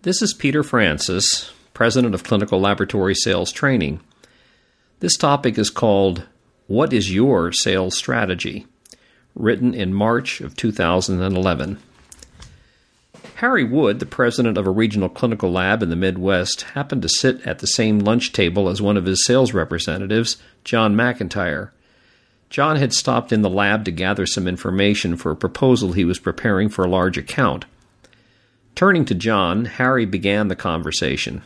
This is Peter Francis, President of Clinical Laboratory Sales Training. This topic is called, What is Your Sales Strategy? Written in March of 2011. Harry Wood, the president of a regional clinical lab in the Midwest, happened to sit at the same lunch table as one of his sales representatives, John McIntyre. John had stopped in the lab to gather some information for a proposal he was preparing for a large account. Turning to John, Harry began the conversation.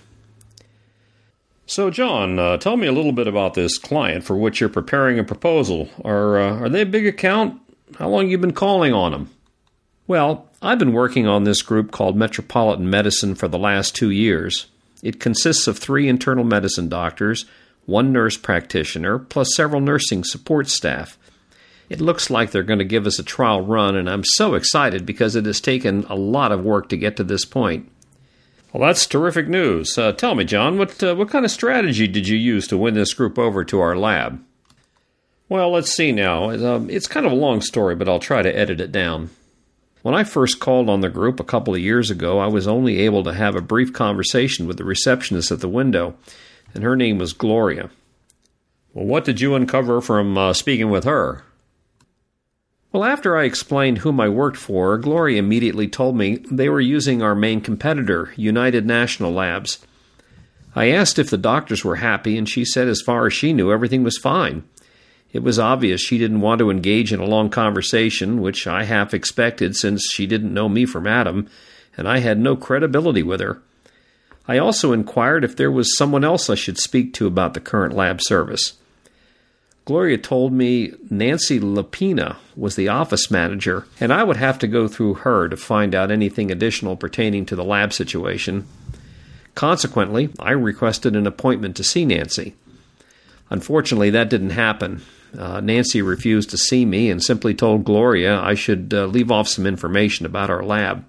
So, John, tell me a little bit about this client for which you're preparing a proposal. Are they a big account? How long have you been calling on them? Well, I've been working on this group called Metropolitan Medicine for the last 2 years. It consists of 3 internal medicine doctors, 1 nurse practitioner, plus several nursing support staff. It looks like they're going to give us a trial run, and I'm so excited because it has taken a lot of work to get to this point. Well, that's terrific news. Tell me, John, what kind of strategy did you use to win this group over to our lab? Well, let's see now. It's kind of a long story, but I'll try to edit it down. When I first called on the group a couple of years ago, I was only able to have a brief conversation with the receptionist at the window, and her name was Gloria. Well, what did you uncover from speaking with her? Well, after I explained whom I worked for, Gloria immediately told me they were using our main competitor, United National Labs. I asked if the doctors were happy, and she said as far as she knew, everything was fine. It was obvious she didn't want to engage in a long conversation, which I half expected since she didn't know me from Adam, and I had no credibility with her. I also inquired if there was someone else I should speak to about the current lab service. Gloria told me Nancy Lapina was the office manager, and I would have to go through her to find out anything additional pertaining to the lab situation. Consequently, I requested an appointment to see Nancy. Unfortunately, that didn't happen. Nancy refused to see me and simply told Gloria I should leave off some information about our lab.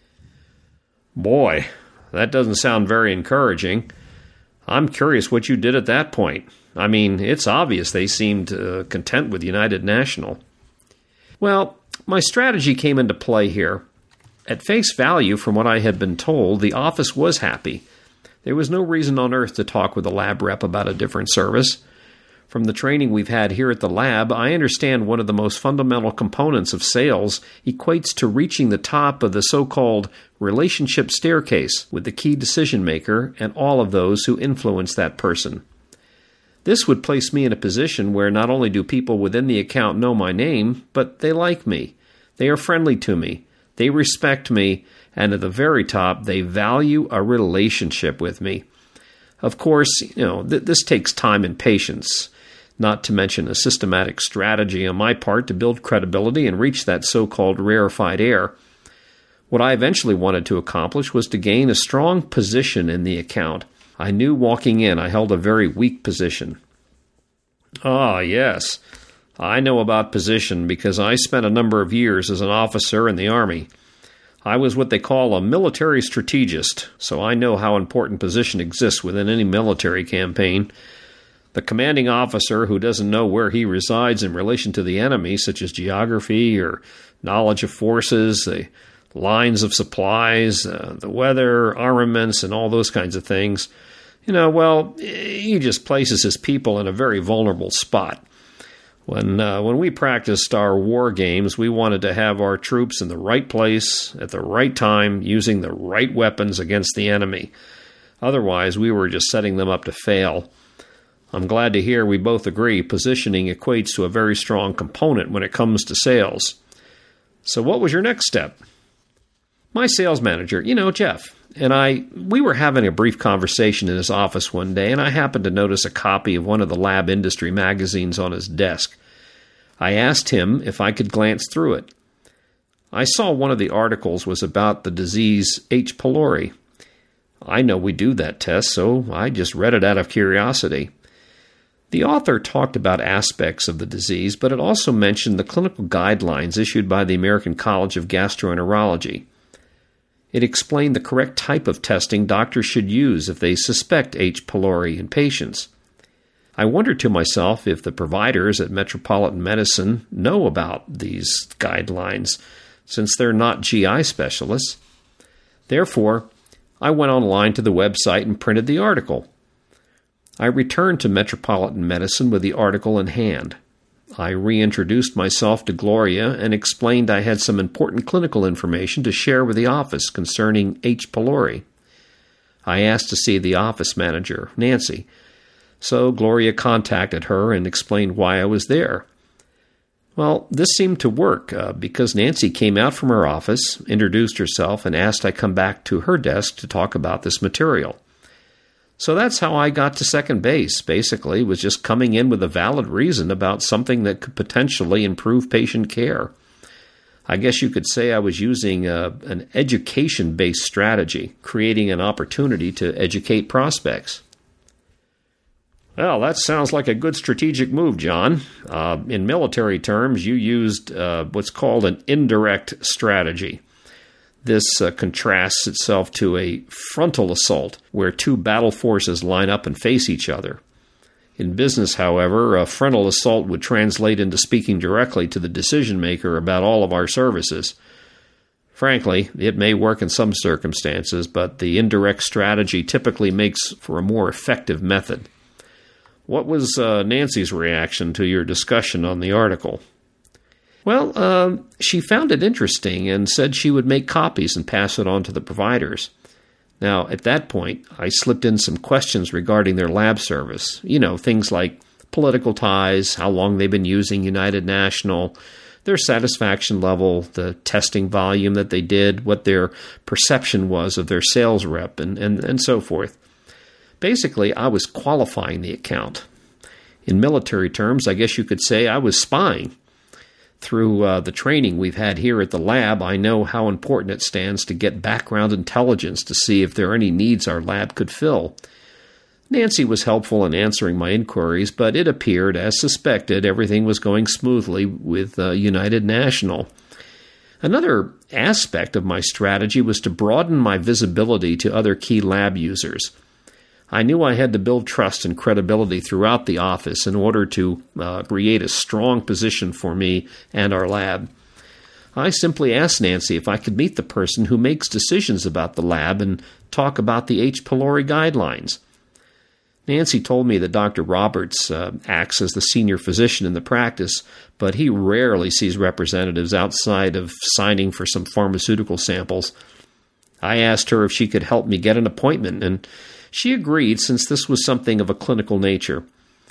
Boy, that doesn't sound very encouraging. I'm curious what you did at that point. I mean, it's obvious they seemed content with United National. Well, my strategy came into play here. At face value, from what I had been told, the office was happy. There was no reason on earth to talk with a lab rep about a different service. From the training we've had here at the lab, I understand one of the most fundamental components of sales equates to reaching the top of the so-called relationship staircase with the key decision maker and all of those who influence that person. This would place me in a position where not only do people within the account know my name, but they like me. They are friendly to me. They respect me. And at the very top, they value a relationship with me. Of course, this takes time and patience, not to mention a systematic strategy on my part to build credibility and reach that so-called rarefied air. What I eventually wanted to accomplish was to gain a strong position in the account. I knew walking in I held a very weak position. Ah, yes. I know about position because I spent a number of years as an officer in the Army. I was what they call a military strategist, so I know how important position exists within any military campaign. The commanding officer who doesn't know where he resides in relation to the enemy, such as geography or knowledge of forces, the lines of supplies, the weather, armaments, and all those kinds of things, he just places his people in a very vulnerable spot. When we practiced our war games, we wanted to have our troops in the right place at the right time, using the right weapons against the enemy. Otherwise, we were just setting them up to fail. I'm glad to hear we both agree positioning equates to a very strong component when it comes to sales. So what was your next step? My sales manager, Jeff, and we were having a brief conversation in his office one day, and I happened to notice a copy of one of the lab industry magazines on his desk. I asked him if I could glance through it. I saw one of the articles was about the disease H. pylori. I know we do that test, so I just read it out of curiosity. The author talked about aspects of the disease, but it also mentioned the clinical guidelines issued by the American College of Gastroenterology. It explained the correct type of testing doctors should use if they suspect H. pylori in patients. I wondered to myself if the providers at Metropolitan Medicine know about these guidelines, since they're not GI specialists. Therefore, I went online to the website and printed the article. I returned to Metropolitan Medicine with the article in hand. I reintroduced myself to Gloria and explained I had some important clinical information to share with the office concerning H. pylori. I asked to see the office manager, Nancy, so Gloria contacted her and explained why I was there. Well, this seemed to work because Nancy came out from her office, introduced herself, and asked I come back to her desk to talk about this material. So that's how I got to second base, basically, was just coming in with a valid reason about something that could potentially improve patient care. I guess you could say I was using an education-based strategy, creating an opportunity to educate prospects. Well, that sounds like a good strategic move, John. In military terms, you used what's called an indirect strategy. This contrasts itself to a frontal assault, where two battle forces line up and face each other. In business, however, a frontal assault would translate into speaking directly to the decision maker about all of our services. Frankly, it may work in some circumstances, but the indirect strategy typically makes for a more effective method. What was Nancy's reaction to your discussion on the article? Well, she found it interesting and said she would make copies and pass it on to the providers. Now, at that point, I slipped in some questions regarding their lab service. Things like political ties, how long they've been using United National, their satisfaction level, the testing volume that they did, what their perception was of their sales rep, and so forth. Basically, I was qualifying the account. In military terms, I guess you could say I was spying. Through the training we've had here at the lab, I know how important it stands to get background intelligence to see if there are any needs our lab could fill. Nancy was helpful in answering my inquiries, but it appeared, as suspected, everything was going smoothly with United National. Another aspect of my strategy was to broaden my visibility to other key lab users. I knew I had to build trust and credibility throughout the office in order to create a strong position for me and our lab. I simply asked Nancy if I could meet the person who makes decisions about the lab and talk about the H. pylori guidelines. Nancy told me that Dr. Roberts acts as the senior physician in the practice, but he rarely sees representatives outside of signing for some pharmaceutical samples. I asked her if she could help me get an appointment, and she agreed since this was something of a clinical nature.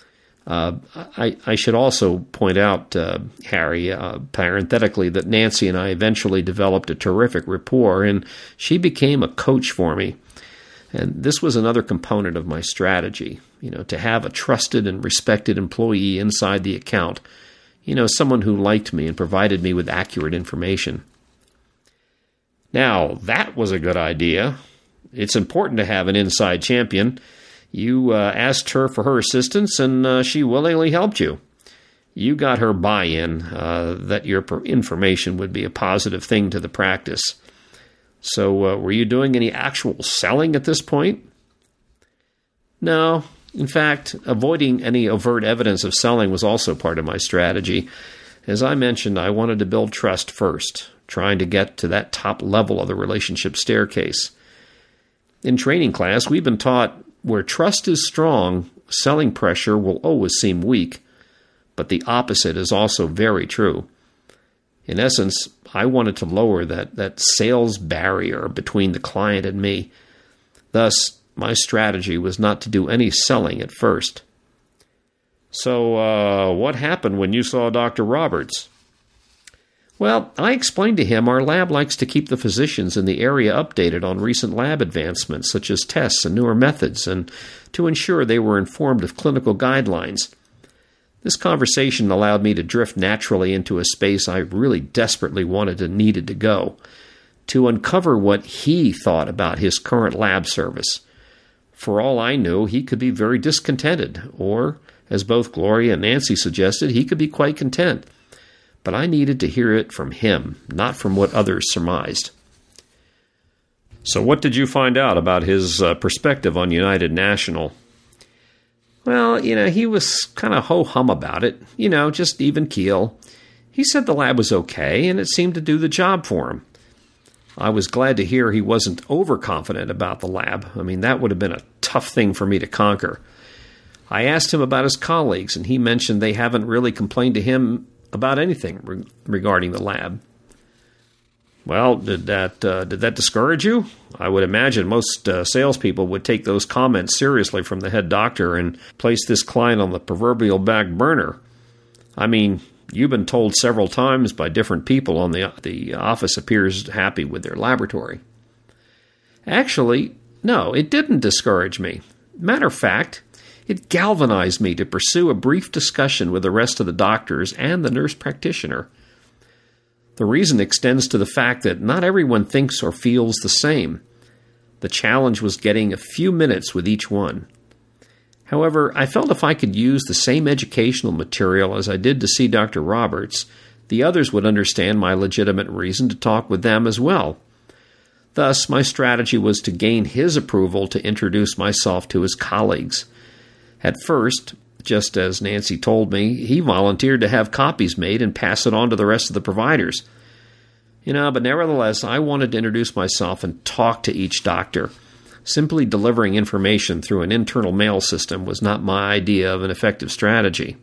I should also point out, Harry, parenthetically, that Nancy and I eventually developed a terrific rapport, and she became a coach for me. And this was another component of my strategy, to have a trusted and respected employee inside the account, someone who liked me and provided me with accurate information. Now, that was a good idea. It's important to have an inside champion. You asked her for her assistance, and she willingly helped you. You got her buy-in that your information would be a positive thing to the practice. So were you doing any actual selling at this point? No. In fact, avoiding any overt evidence of selling was also part of my strategy. As I mentioned, I wanted to build trust first, trying to get to that top level of the relationship staircase. In training class, we've been taught where trust is strong, selling pressure will always seem weak, but the opposite is also very true. In essence, I wanted to lower that sales barrier between the client and me. Thus, my strategy was not to do any selling at first. So, what happened when you saw Dr. Roberts? Well, I explained to him our lab likes to keep the physicians in the area updated on recent lab advancements, such as tests and newer methods, and to ensure they were informed of clinical guidelines. This conversation allowed me to drift naturally into a space I really desperately wanted and needed to go, to uncover what he thought about his current lab service. For all I knew, he could be very discontented, or, as both Gloria and Nancy suggested, he could be quite content. But I needed to hear it from him, not from what others surmised. So what did you find out about his perspective on United National? Well, he was kind of ho-hum about it, just even keel. He said the lab was okay, and it seemed to do the job for him. I was glad to hear he wasn't overconfident about the lab. I mean, that would have been a tough thing for me to conquer. I asked him about his colleagues, and he mentioned they haven't really complained to him about anything regarding the lab. Well, did that discourage you? I would imagine most salespeople would take those comments seriously from the head doctor and place this client on the proverbial back burner. I mean, you've been told several times by different people on the office appears happy with their laboratory. Actually, no, it didn't discourage me. Matter of fact, it galvanized me to pursue a brief discussion with the rest of the doctors and the nurse practitioner. The reason extends to the fact that not everyone thinks or feels the same. The challenge was getting a few minutes with each one. However, I felt if I could use the same educational material as I did to see Dr. Roberts, the others would understand my legitimate reason to talk with them as well. Thus, my strategy was to gain his approval to introduce myself to his colleagues. At first, just as Nancy told me, he volunteered to have copies made and pass it on to the rest of the providers. But nevertheless, I wanted to introduce myself and talk to each doctor. Simply delivering information through an internal mail system was not my idea of an effective strategy.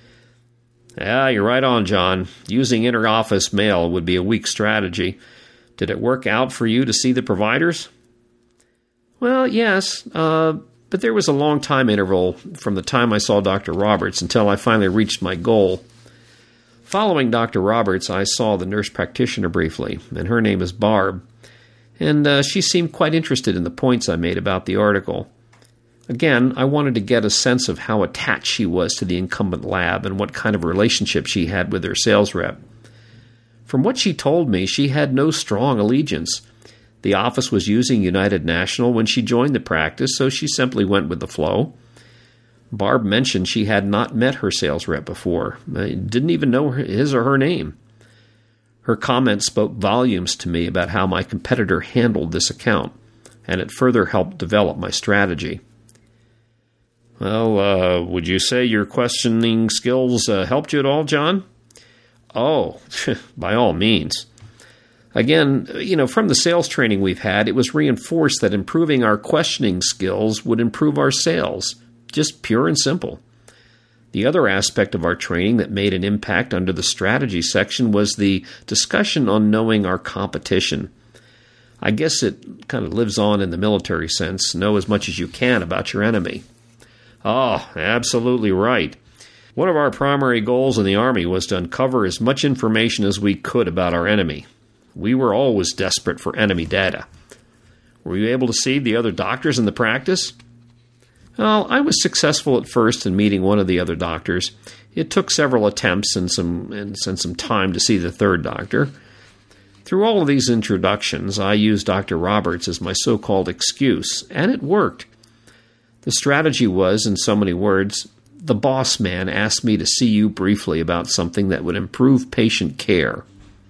Yeah, you're right on, John. Using inter-office mail would be a weak strategy. Did it work out for you to see the providers? Well, yes, but there was a long time interval from the time I saw Dr. Roberts until I finally reached my goal. Following Dr. Roberts, I saw the nurse practitioner briefly, and her name is Barb, and she seemed quite interested in the points I made about the article. Again, I wanted to get a sense of how attached she was to the incumbent lab and what kind of relationship she had with her sales rep. From what she told me, she had no strong allegiance. The office was using United National when she joined the practice, so she simply went with the flow. Barb mentioned she had not met her sales rep before, didn't even know his or her name. Her comments spoke volumes to me about how my competitor handled this account, and it further helped develop my strategy. Well, would you say your questioning skills helped you at all, John? Oh, by all means. Again, from the sales training we've had, it was reinforced that improving our questioning skills would improve our sales. Just pure and simple. The other aspect of our training that made an impact under the strategy section was the discussion on knowing our competition. I guess it kind of lives on in the military sense, know as much as you can about your enemy. Oh, absolutely right. One of our primary goals in the Army was to uncover as much information as we could about our enemy. We were always desperate for enemy data. Were you able to see the other doctors in the practice? Well, I was successful at first in meeting one of the other doctors. It took several attempts and some time to see the third doctor. Through all of these introductions, I used Dr. Roberts as my so-called excuse, and it worked. The strategy was, in so many words, the boss man asked me to see you briefly about something that would improve patient care.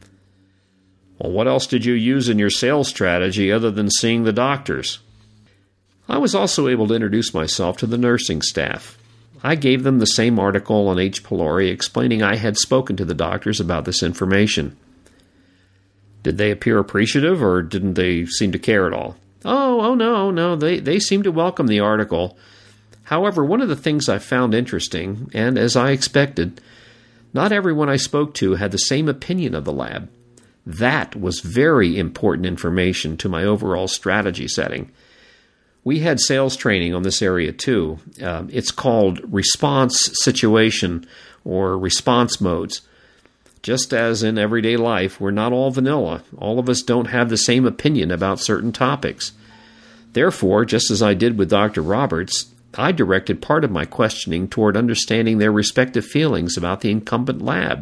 Well, what else did you use in your sales strategy other than seeing the doctors? I was also able to introduce myself to the nursing staff. I gave them the same article on H. pylori explaining I had spoken to the doctors about this information. Did they appear appreciative, or didn't they seem to care at all? Oh, no, they seemed to welcome the article. However, one of the things I found interesting, and as I expected, not everyone I spoke to had the same opinion of the lab. That was very important information to my overall strategy setting. We had sales training on this area too. It's called response situation or response modes. Just as in everyday life, we're not all vanilla. All of us don't have the same opinion about certain topics. Therefore, just as I did with Dr. Roberts, I directed part of my questioning toward understanding their respective feelings about the incumbent lab.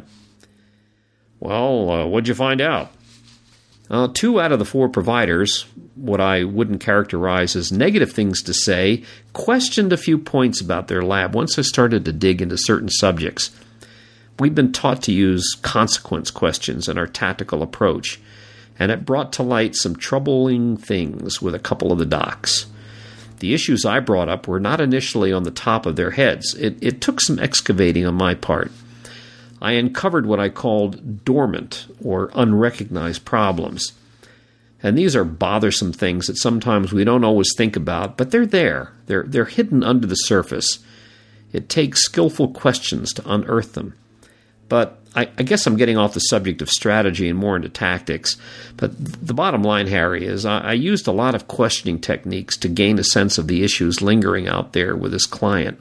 Well, what'd you find out? 2 out of the 4 providers, what I wouldn't characterize as negative things to say, questioned a few points about their lab once I started to dig into certain subjects. We've been taught to use consequence questions in our tactical approach, and it brought to light some troubling things with a couple of the docs. The issues I brought up were not initially on the top of their heads. It took some excavating on my part. I uncovered what I called dormant or unrecognized problems. And these are bothersome things that sometimes we don't always think about, but they're there. They're hidden under the surface. It takes skillful questions to unearth them. But I guess I'm getting off the subject of strategy and more into tactics. But the bottom line, Harry, is I used a lot of questioning techniques to gain a sense of the issues lingering out there with this client.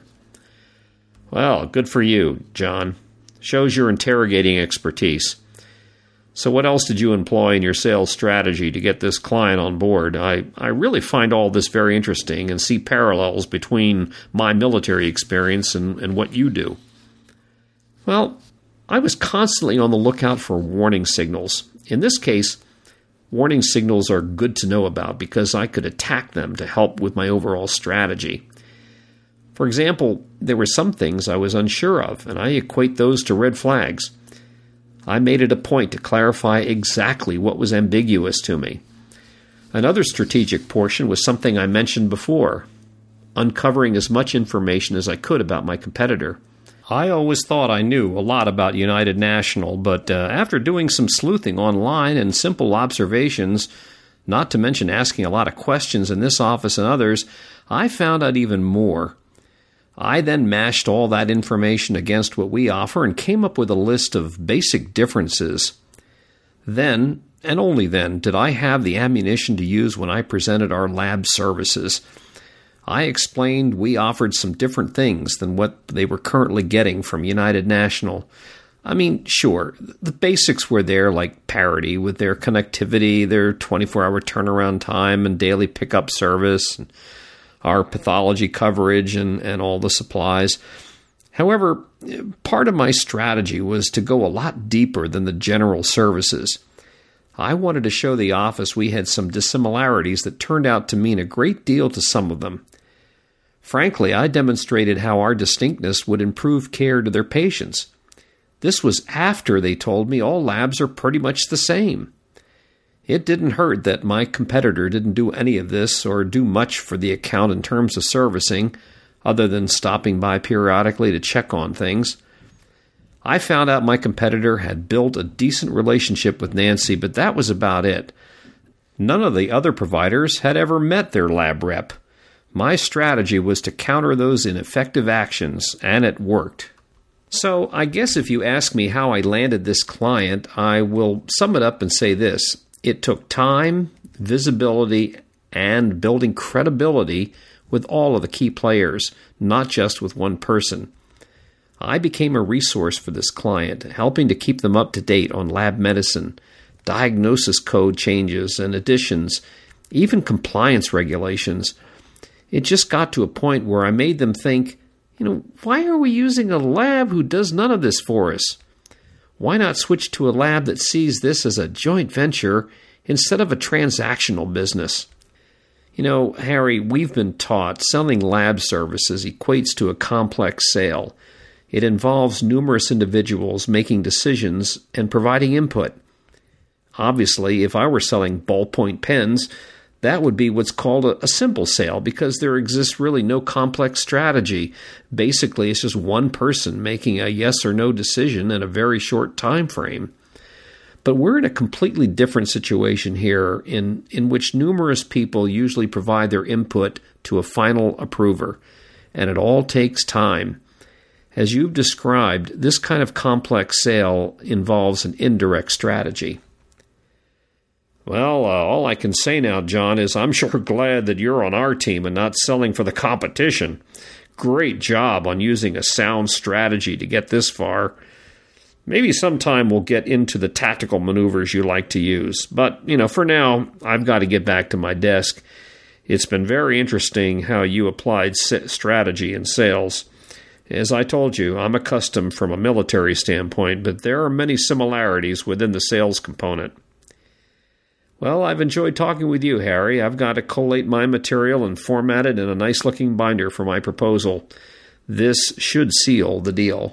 Well, good for you, John. Shows your interrogating expertise. So what else did you employ in your sales strategy to get this client on board? I really find all this very interesting and see parallels between my military experience and what you do. Well, I was constantly on the lookout for warning signals. In this case, warning signals are good to know about because I could attack them to help with my overall strategy. For example, there were some things I was unsure of, and I equate those to red flags. I made it a point to clarify exactly what was ambiguous to me. Another strategic portion was something I mentioned before, uncovering as much information as I could about my competitor. I always thought I knew a lot about United National, but after doing some sleuthing online and simple observations, not to mention asking a lot of questions in this office and others, I found out even more. I then mashed all that information against what we offer and came up with a list of basic differences. Then, and only then, did I have the ammunition to use when I presented our lab services. I explained we offered some different things than what they were currently getting from United National. I mean, sure, the basics were there, like parity with their connectivity, their 24-hour turnaround time and daily pickup service, and our pathology coverage and all the supplies. However, part of my strategy was to go a lot deeper than the general services. I wanted to show the office we had some dissimilarities that turned out to mean a great deal to some of them. Frankly, I demonstrated how our distinctness would improve care to their patients. This was after they told me all labs are pretty much the same. It didn't hurt that my competitor didn't do any of this or do much for the account in terms of servicing, other than stopping by periodically to check on things. I found out my competitor had built a decent relationship with Nancy, but that was about it. None of the other providers had ever met their lab rep. My strategy was to counter those ineffective actions, and it worked. So I guess if you ask me how I landed this client, I will sum it up and say this. It took time, visibility, and building credibility with all of the key players, not just with one person. I became a resource for this client, helping to keep them up to date on lab medicine, diagnosis code changes and additions, even compliance regulations. It just got to a point where I made them think, why are we using a lab who does none of this for us? Why not switch to a lab that sees this as a joint venture instead of a transactional business? Harry, we've been taught selling lab services equates to a complex sale. It involves numerous individuals making decisions and providing input. Obviously, if I were selling ballpoint pens, that would be what's called a simple sale because there exists really no complex strategy. Basically, it's just one person making a yes or no decision in a very short time frame. But we're in a completely different situation here in which numerous people usually provide their input to a final approver, and it all takes time. As you've described, this kind of complex sale involves an indirect strategy. Well, all I can say now, John, is I'm sure glad that you're on our team and not selling for the competition. Great job on using a sound strategy to get this far. Maybe sometime we'll get into the tactical maneuvers you like to use. But, for now, I've got to get back to my desk. It's been very interesting how you applied strategy in sales. As I told you, I'm accustomed from a military standpoint, but there are many similarities within the sales component. Well, I've enjoyed talking with you, Harry. I've got to collate my material and format it in a nice-looking binder for my proposal. This should seal the deal.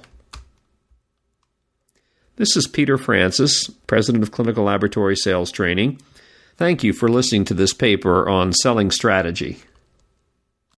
This is Peter Francis, President of Clinical Laboratory Sales Training. Thank you for listening to this paper on selling strategy.